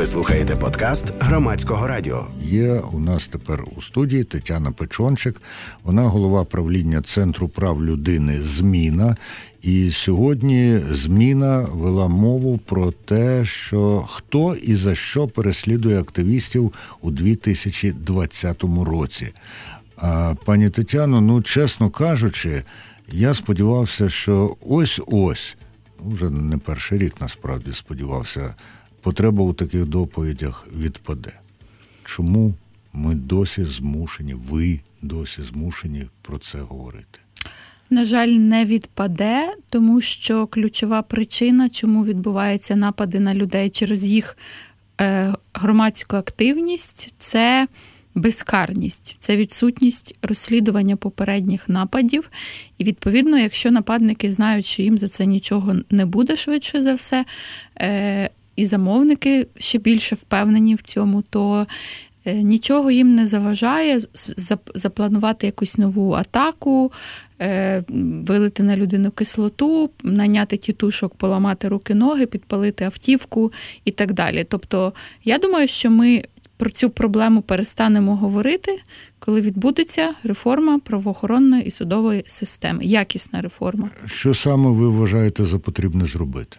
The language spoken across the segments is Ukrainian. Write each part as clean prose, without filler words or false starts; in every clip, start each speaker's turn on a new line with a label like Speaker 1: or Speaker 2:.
Speaker 1: Ви слухаєте подкаст Громадського радіо.
Speaker 2: Є у нас тепер у студії Тетяна Печончик. Вона голова правління Центру прав людини «Зміна». І сьогодні «Зміна» вела мову про те, що хто і за що переслідує активістів у 2020 році. Пані Тетяно, чесно кажучи, я сподівався, що ось, вже не перший рік насправді сподівався, потреба у таких доповідях відпаде. Чому ми досі змушені, ви досі змушені про це говорити?
Speaker 3: На жаль, не відпаде, тому що ключова причина, чому відбуваються напади на людей через їх громадську активність – це безкарність, це відсутність розслідування попередніх нападів. І, відповідно, якщо нападники знають, що їм за це нічого не буде швидше за все, і замовники ще більше впевнені в цьому, то нічого їм не заважає запланувати якусь нову атаку, вилити на людину кислоту, найняти тітушок, поламати руки-ноги, підпалити автівку і так далі. Тобто, я думаю, що ми про цю проблему перестанемо говорити, коли відбудеться реформа правоохоронної і судової системи. Якісна реформа.
Speaker 2: Що саме ви вважаєте за потрібне зробити?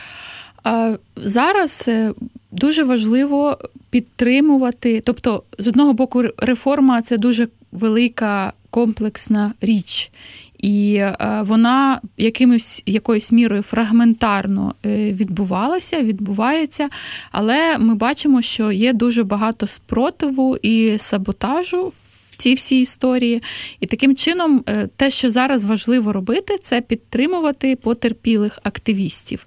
Speaker 3: Зараз дуже важливо підтримувати, тобто, з одного боку, реформа – це дуже велика комплексна річ. І вона якоюсь мірою фрагментарно відбувається, але ми бачимо, що є дуже багато спротиву і саботажу в цій всій історії. І таким чином те, що зараз важливо робити, це підтримувати потерпілих активістів.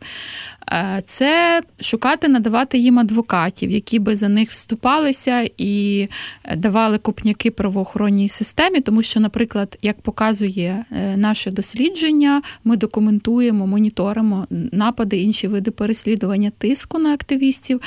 Speaker 3: Це шукати, надавати їм адвокатів, які би за них вступалися і давали копняки правоохоронній системі, тому що, наприклад, як показує наше дослідження, ми документуємо, моніторимо напади, інші види переслідування тиску на активістів,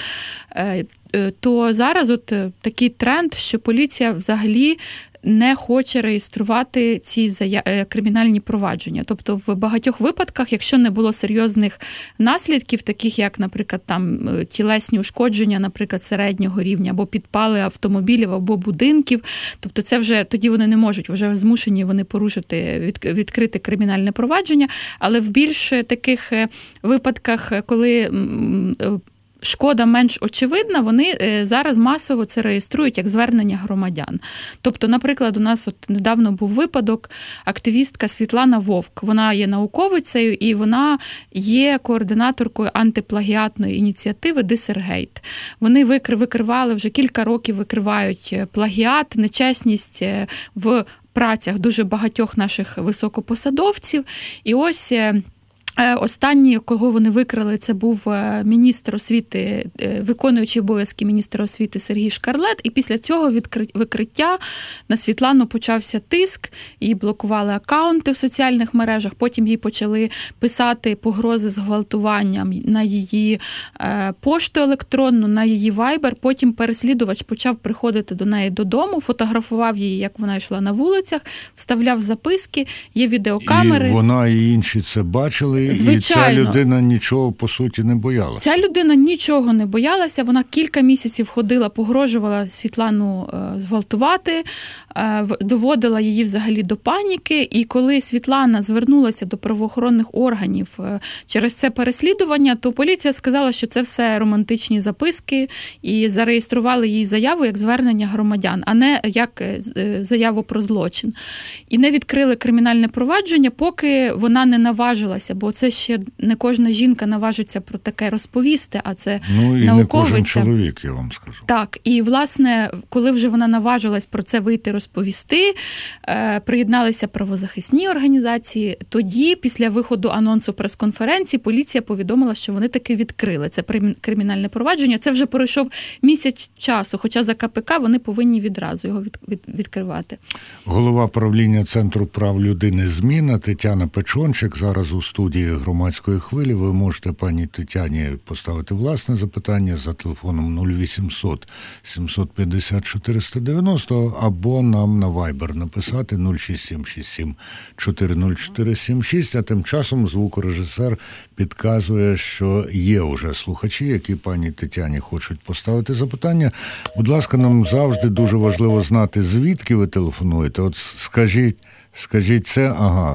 Speaker 3: то зараз такий тренд, що поліція взагалі не хоче реєструвати ці кримінальні провадження. Тобто в багатьох випадках, якщо не було серйозних наслідків, таких як, наприклад, тілесні ушкодження, наприклад, середнього рівня, або підпали автомобілів, або будинків, тобто це вже тоді вони не можуть, вже змушені вони порушити, відкрити кримінальне провадження, але в більш таких випадках, коли шкода менш очевидна, вони зараз масово це реєструють як звернення громадян. Тобто, наприклад, у нас недавно був випадок, активістка Світлана Вовк. Вона є науковицею і вона є координаторкою антиплагіатної ініціативи «Дисергейт». Вони викривали, вже кілька років викривають плагіат, нечесність в працях дуже багатьох наших високопосадовців. І ось останній, кого вони викрили, це був міністр освіти, виконуючий обов'язки міністра освіти Сергій Шкарлет. І після цього викриття на Світлану почався тиск, їй блокували акаунти в соціальних мережах, потім їй почали писати погрози зґвалтуванням на її пошту електронну, на її вайбер. Потім переслідувач почав приходити до неї додому, фотографував її, як вона йшла на вулицях, вставляв записки, є відеокамери.
Speaker 2: І вона і інші це бачили.
Speaker 3: Звичайно.
Speaker 2: І ця людина нічого, по суті, не боялася.
Speaker 3: Ця людина нічого не боялася, вона кілька місяців ходила, погрожувала Світлану зґвалтувати, доводила її взагалі до паніки, і коли Світлана звернулася до правоохоронних органів через це переслідування, то поліція сказала, що це все романтичні записки, і зареєстрували їй заяву як звернення громадян, а не як заяву про злочин. І не відкрили кримінальне провадження, поки вона не наважилася, бо це ще не кожна жінка наважиться про таке розповісти, а це науковиця.
Speaker 2: Не кожен чоловік, я вам скажу.
Speaker 3: Так, і, власне, коли вже вона наважилась про це вийти розповісти, приєдналися правозахисні організації, тоді, після виходу анонсу прес-конференції, поліція повідомила, що вони таки відкрили це кримінальне провадження. Це вже пройшов місяць часу, хоча за КПК вони повинні відразу його відкривати.
Speaker 2: Голова правління Центру прав людини «Зміна» Тетяна Печончик зараз у студії. студії Громадської хвилі. Ви можете пані Тетяні поставити власне запитання за телефоном 0800 750 490 або нам на Viber написати 06767 40476, а тим часом звукорежисер підказує, що є уже слухачі, які пані Тетяні хочуть поставити запитання. Будь ласка, нам завжди дуже важливо знати, звідки ви телефонуєте. От скажіть це,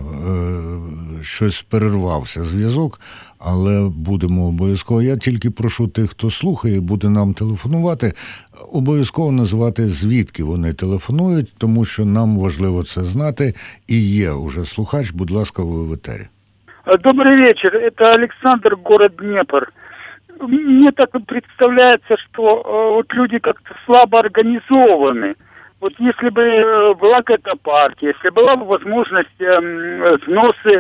Speaker 2: щось перервався зв'язок, але будемо обов'язково. Я тільки прошу тих, хто слухає, буде нам телефонувати, обов'язково називати, звідки вони телефонують, тому що нам важливо це знати. І є уже слухач, будь ласка, ви в етері.
Speaker 4: Добрый вечер, это Александр, город Днепр. Мне так представляется, что вот люди как-то слабо организованы. Вот если бы была какая-то партия, если была бы возможность взносы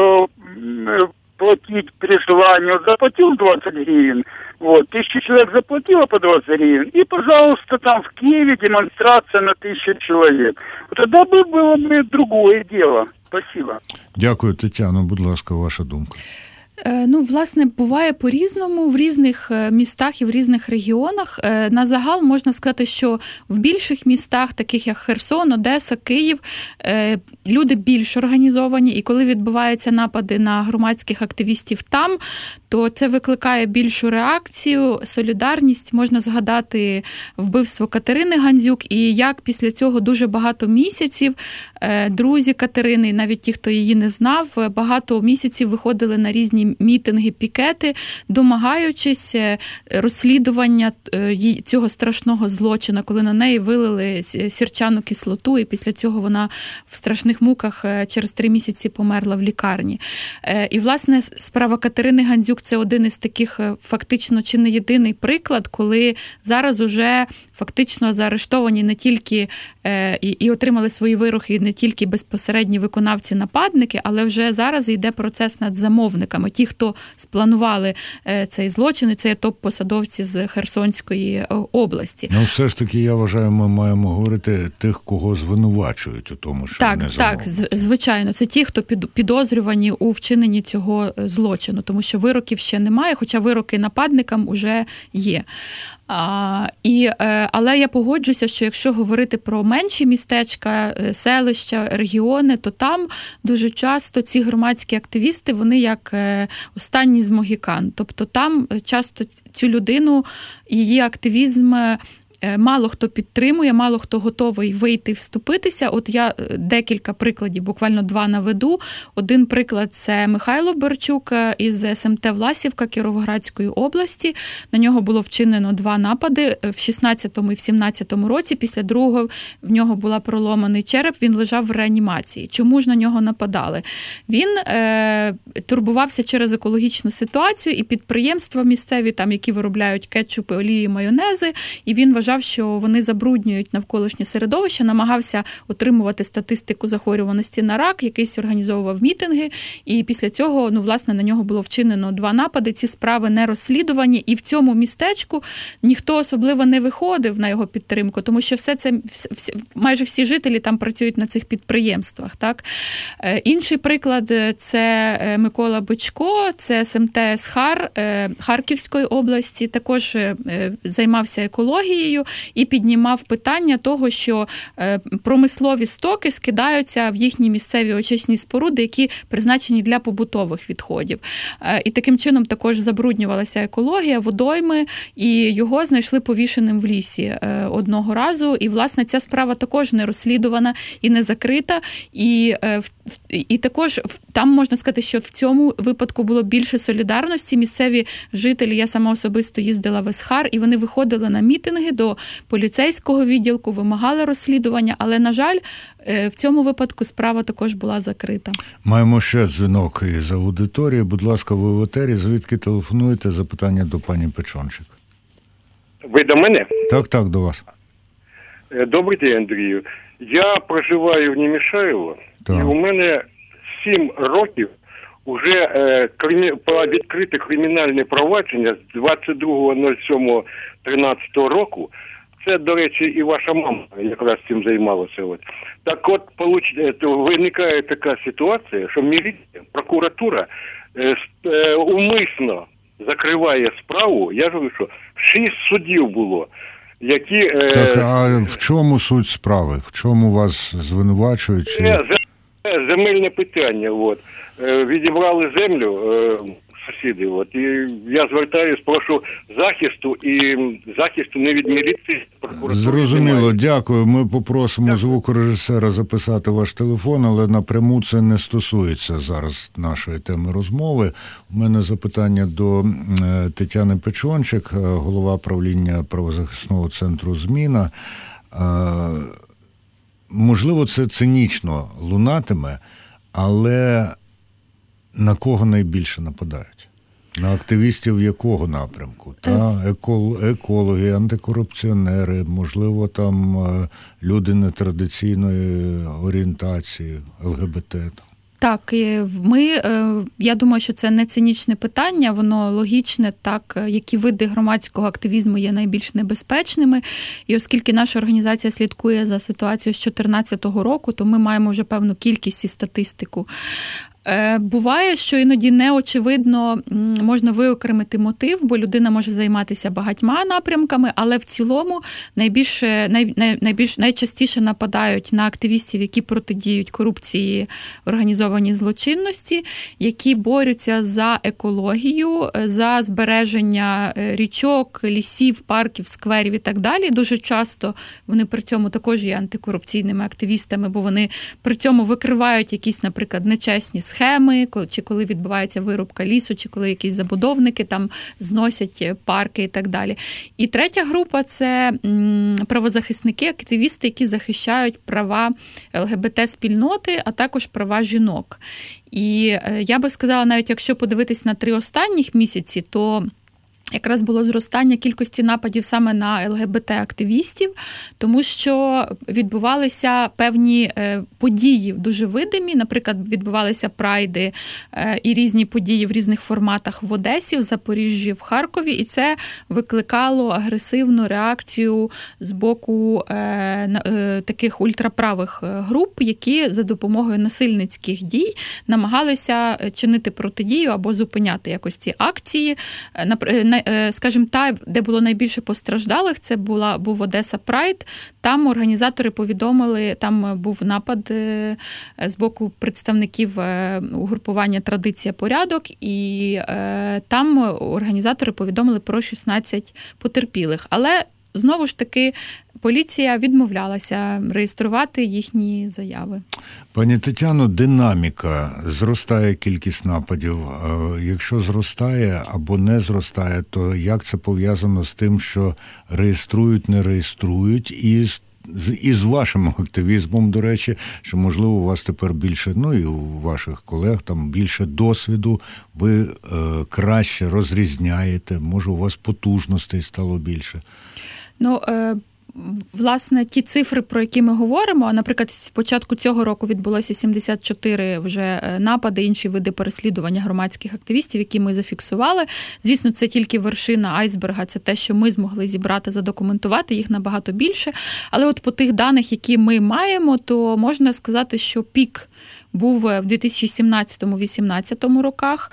Speaker 4: платить при желании, вот заплатил 20 гривен, вот, 1000 человек заплатило по 20 гривен, и, пожалуйста, там в Киеве демонстрация на 1000 человек. Вот тогда было бы другое дело. Спасибо.
Speaker 2: Дякую, Тетяно. Будь ласка, ваша думка.
Speaker 3: Власне, буває по-різному в різних містах і в різних регіонах. На загал можна сказати, що в більших містах, таких як Херсон, Одеса, Київ, люди більш організовані, і коли відбуваються напади на громадських активістів там, то це викликає більшу реакцію, солідарність. Можна згадати вбивство Катерини Гандзюк, і як після цього дуже багато місяців друзі Катерини, навіть ті, хто її не знав, багато місяців виходили на різні мітинги, пікети, домагаючись розслідування цього страшного злочину, коли на неї вилили сірчану кислоту, і після цього вона в страшних муках через 3 місяці померла в лікарні. І, власне, справа Катерини Гандзюк – це один із таких фактично чи не єдиний приклад, коли зараз уже фактично заарештовані не тільки і отримали свої вироки не тільки безпосередні виконавці-нападники, але вже зараз йде процес над замовниками. Ті, хто спланували цей злочин, і це є топ-посадовці з Херсонської області.
Speaker 2: Все ж таки, я вважаю, ми маємо говорити тих, кого звинувачують у тому, що вони замовили. Так,
Speaker 3: звичайно. Це ті, хто підозрювані у вчиненні цього злочину, тому що вироків ще немає, хоча вироки нападникам уже є. Але я погоджуся, що якщо говорити про менші містечка, селища, регіони, то там дуже часто ці громадські активісти, вони як останні з могікан. Тобто там часто цю людину, її активізм мало хто підтримує, мало хто готовий вийти і вступитися. От я декілька прикладів, буквально 2 наведу. Один приклад – це Михайло Борчук із СМТ Власівка Кіровоградської області. На нього було вчинено 2 напади в 16-му і в 17-му році. Після другого в нього була проломаний череп, він лежав в реанімації. Чому ж на нього нападали? Він турбувався через екологічну ситуацію і підприємства місцеві, там, які виробляють кетчупи, олії, майонези, і він вважав, що вони забруднюють навколишнє середовище, намагався отримувати статистику захворюваності на рак, якийсь організовував мітинги, і після цього, власне, на нього було вчинено 2 напади, ці справи не розслідувані, і в цьому містечку ніхто особливо не виходив на його підтримку, тому що майже всі жителі там працюють на цих підприємствах. Так? Інший приклад – це Микола Бичко, це СМТ Схар Харківської області, також займався екологією і піднімав питання того, що промислові стоки скидаються в їхні місцеві очисні споруди, які призначені для побутових відходів. І таким чином також забруднювалася екологія, водойми, і його знайшли повішеним в лісі одного разу. І, власне, ця справа також не розслідувана і не закрита. І також там можна сказати, що в цьому випадку було більше солідарності. Місцеві жителі, я сама особисто їздила в Есхар, і вони виходили на мітинги до поліцейського відділку, вимагали розслідування, але, на жаль, в цьому випадку справа також була закрита.
Speaker 2: Маємо ще дзвінок із аудиторії. Будь ласка, ви в етері. Звідки телефонуєте? Запитання до пані Печончик.
Speaker 5: Ви до мене?
Speaker 2: Так, до вас.
Speaker 5: Добрий день, Андрію. Я проживаю в Немішаєво, і у мене 7 років вже відкрите кримінальне провадження з 22.07.13 року. Це, до речі, і ваша мама якраз цим займалася. Так от, виникає така ситуація, що міліція, прокуратура умисно закриває справу, я ж говорю, що 6 судів було, які...
Speaker 2: Так, а в чому суть справи? В чому вас звинувачують?
Speaker 5: Земельне питання, от. Відібрали землю сусіди, от. І я звертаюсь, прошу захисту не від міліції.
Speaker 2: Зрозуміло, дякую. Ми попросимо звукорежисера записати ваш телефон, але напряму це не стосується зараз нашої теми розмови. У мене запитання до Тетяни Печончик, голова правління правозахисного центру «Зміна». Можливо, це цинічно лунатиме, але на кого найбільше нападають? На активістів якого напрямку? Екологи, антикорупціонери, можливо, там люди нетрадиційної орієнтації, ЛГБТ.
Speaker 3: Так, я думаю, що це не цинічне питання, воно логічне, так, які види громадського активізму є найбільш небезпечними. І оскільки наша організація слідкує за ситуацією з 2014 року, то ми маємо вже певну кількість і статистику. Буває, що іноді неочевидно можна виокремити мотив, бо людина може займатися багатьма напрямками, але в цілому найчастіше нападають на активістів, які протидіють корупції, організованій злочинності, які борються за екологію, за збереження річок, лісів, парків, скверів і так далі. Дуже часто вони при цьому також є антикорупційними активістами, бо вони при цьому викривають якісь, наприклад, нечесні схеми, чи коли відбувається вирубка лісу, чи коли якісь забудовники там зносять парки і так далі. І третя група – це правозахисники, активісти, які захищають права ЛГБТ-спільноти, а також права жінок. І я би сказала, навіть якщо подивитись на 3 останніх місяці, то якраз було зростання кількості нападів саме на ЛГБТ-активістів, тому що відбувалися певні події дуже видимі. Наприклад, відбувалися прайди і різні події в різних форматах в Одесі, в Запоріжжі, в Харкові, і це викликало агресивну реакцію з боку таких ультраправих груп, які за допомогою насильницьких дій намагалися чинити протидію або зупиняти якось ці акції. Скажімо, де було найбільше постраждалих, це був Одеса Прайд. Там організатори повідомили, там був напад з боку представників угрупування «Традиція, порядок», і там організатори повідомили про 16 потерпілих. Але, знову ж таки, поліція відмовлялася реєструвати їхні заяви.
Speaker 2: Пані Тетяно, динаміка. Зростає кількість нападів. Якщо зростає або не зростає, то як це пов'язано з тим, що реєструють, не реєструють, і з вашим активізмом, до речі, що, можливо, у вас тепер більше, і у ваших колег там більше досвіду, ви краще розрізняєте, може, у вас потужностей стало більше?
Speaker 3: Власне, ті цифри, про які ми говоримо, наприклад, з початку цього року відбулося 74 вже напади, інші види переслідування громадських активістів, які ми зафіксували. Звісно, це тільки вершина айсберга, це те, що ми змогли зібрати, задокументувати, їх набагато більше. Але от по тих даних, які ми маємо, то можна сказати, що пік був в 2017-2018 роках.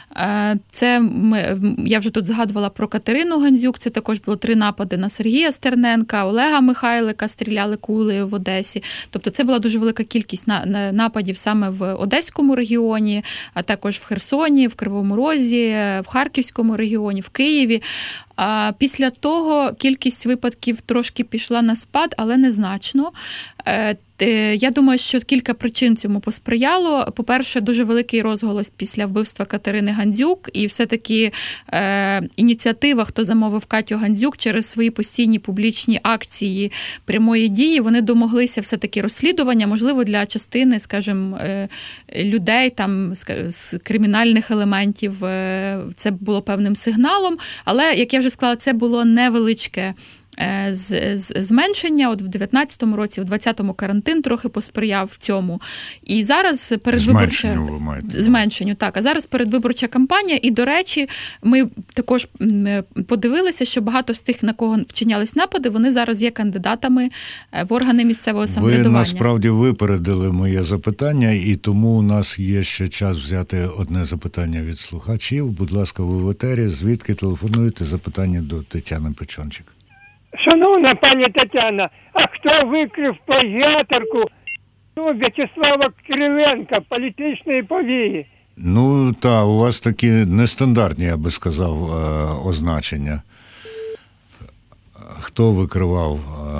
Speaker 3: Я вже тут згадувала про Катерину Гандзюк, це також було 3 напади на Сергія Стерненка, Олега Михайлика, стріляли кулею в Одесі. Тобто це була дуже велика кількість нападів саме в Одеському регіоні, а також в Херсоні, в Кривому Розі, в Харківському регіоні, в Києві. Після того кількість випадків трошки пішла на спад, але незначно. Я думаю, що кілька причин цьому посприяло. По-перше, дуже великий розголос після вбивства Катерини Гандзюк, і все-таки ініціатива, хто замовив Катю Гандзюк, через свої постійні публічні акції прямої дії, вони домоглися все-таки розслідування, можливо, для частини, скажімо, людей там з кримінальних елементів. Це було певним сигналом, але, як я вже сказала, це було невеличке зменшення. От в 19-му році, в 20-му карантин трохи посприяв цьому. І зараз зменшенню, так. А зараз передвиборча кампанія. І, до речі, ми також подивилися, що багато з тих, на кого вчинялись напади, вони зараз є кандидатами в органи місцевого самоврядування.
Speaker 2: Ви насправді випередили моє запитання, і тому у нас є ще час взяти одне запитання від слухачів. Будь ласка, ви в етері. Звідки телефонуєте? Запитання до Тетяни Печончик.
Speaker 6: Шановна пані Тетяна, а хто викрив плагіаторку В'ячеслава Кириленка, політичної повії?
Speaker 2: Ну, у вас такі нестандартні, я би сказав, означення. Хто викривав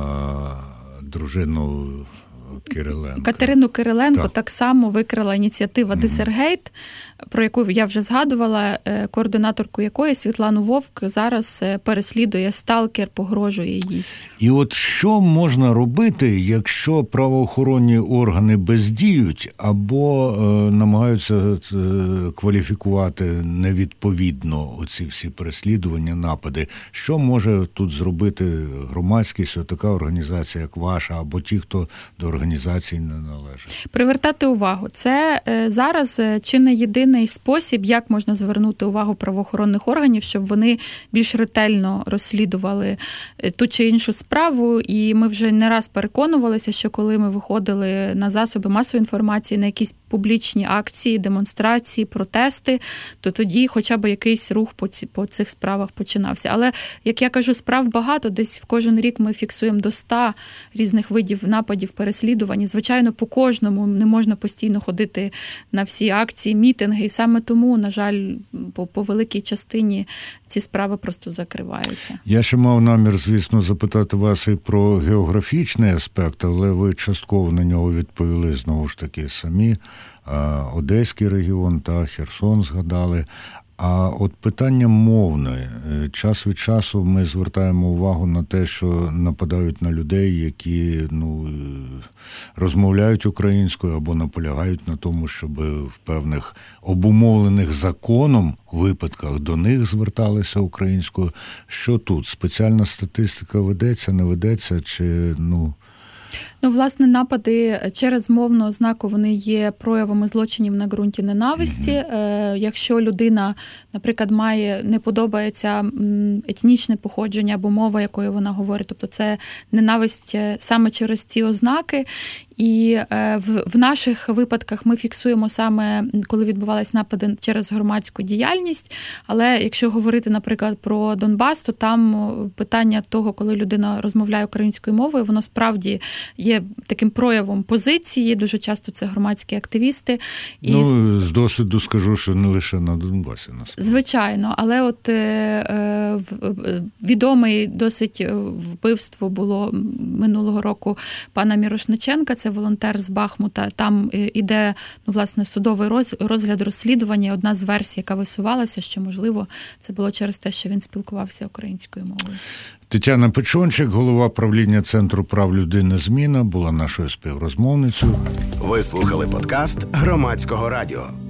Speaker 2: дружину Кириленка?
Speaker 3: Катерину Кириленко так само викрила ініціатива Десергейт, про яку я вже згадувала, координаторку якої, Світлану Вовк, зараз переслідує сталкер, погрожує їй.
Speaker 2: І от що можна робити, якщо правоохоронні органи бездіють або намагаються кваліфікувати невідповідно оці всі переслідування, напади? Що може тут зробити громадськість, така організація, як ваша, або ті, хто до організації не належить?
Speaker 3: Привертати увагу. Це зараз чи не єдиний спосіб, як можна звернути увагу правоохоронних органів, щоб вони більш ретельно розслідували ту чи іншу справу. І ми вже не раз переконувалися, що коли ми виходили на засоби масової інформації, на якісь публічні акції, демонстрації, протести, то тоді хоча б якийсь рух по цих справах починався. Але, як я кажу, справ багато. Десь в кожен рік ми фіксуємо до 100 різних видів нападів, переслідувань. І, звичайно, по кожному не можна постійно ходити на всі акції, мітинги. І саме тому, на жаль, по великій частині ці справи просто закриваються.
Speaker 2: Я ще мав намір, звісно, запитати вас і про географічний аспект, але ви частково на нього відповіли, знову ж таки, самі. Одеський регіон та Херсон згадали. А от питання мовне. Час від часу ми звертаємо увагу на те, що нападають на людей, які розмовляють українською або наполягають на тому, щоб в певних обумовлених законом випадках до них зверталися українською. Що тут? Спеціальна статистика ведеться, не ведеться, чи
Speaker 3: власне, напади через мовну ознаку, вони є проявами злочинів на ґрунті ненависті. Якщо людина, наприклад, не подобається етнічне походження або мова, якою вона говорить, тобто це ненависть саме через ці ознаки. І в наших випадках ми фіксуємо саме, коли відбувались напади через громадську діяльність. Але якщо говорити, наприклад, про Донбас, то там питання того, коли людина розмовляє українською мовою, воно справді є таким проявом позиції. Дуже часто це громадські активісти. І
Speaker 2: з досвіду скажу, що не лише на Донбасі.
Speaker 3: Звичайно, але от відомий досить вбивство було минулого року пана Мірошниченка, це волонтер з Бахмута. Там іде, власне, судовий розгляд розслідування. Одна з версій, яка висувалася, що, можливо, це було через те, що він спілкувався українською мовою.
Speaker 2: Тетяна Печончик, голова правління Центру прав людини «Зміна», була нашою співрозмовницею.
Speaker 1: Ви слухали подкаст Громадського радіо.